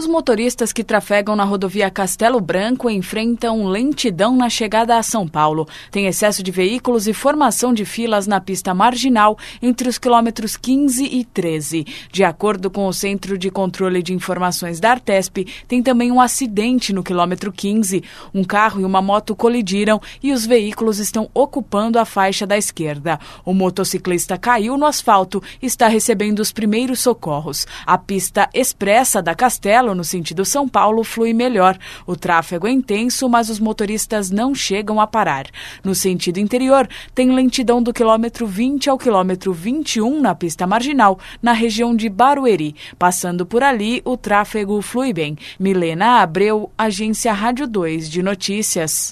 Os motoristas que trafegam na rodovia Castelo Branco enfrentam lentidão na chegada a São Paulo. Tem excesso de veículos e formação de filas na pista marginal entre os quilômetros 15 e 13. De acordo com o Centro de Controle de Informações da Artesp, tem também um acidente no quilômetro 15. Um carro e uma moto colidiram e os veículos estão ocupando a faixa da esquerda. O motociclista caiu no asfalto e está recebendo os primeiros socorros. A pista expressa da Castelo, no sentido São Paulo, flui melhor. O tráfego é intenso, mas os motoristas não chegam a parar. No sentido interior, tem lentidão do quilômetro 20 ao quilômetro 21 na pista marginal, na região de Barueri. Passando por ali, o tráfego flui bem. Milena Abreu, Agência Rádio 2 de Notícias.